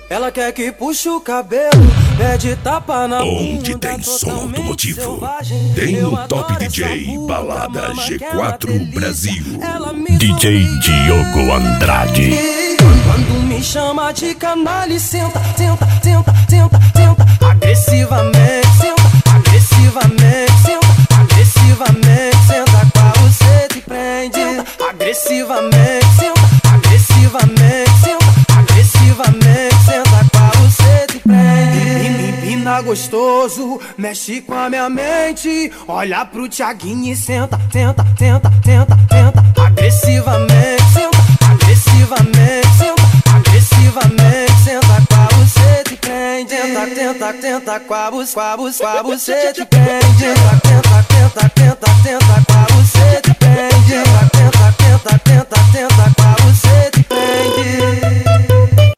Ela quer que puxe o cabelo, pede tapa na bunda. Onde tem som automotivo, tem o Top DJ Balada G4 Brasil. DJ Diogo Andrade. Quando me chama de canalha, senta, tenta, tenta, tenta, tenta. Agressivamente, senta, agressivamente, senta, agressivamente, senta. Qual você te prende? Agressivamente, senta, agressivamente, senta, agressivamente, senta. Qual você te prende? Empina gostoso, mexe com a minha mente. Olha pro Thiaguinho e senta, tenta, tenta, tenta, tenta. Agressivamente, senta, agressivamente, senta, agressivamente, senta. Qual você te prende? Tenta, tenta, tenta, qual você te prende? Tenta, tenta, tenta, tenta, tenta, qual você te prende? Tenta, tenta, tenta, tenta.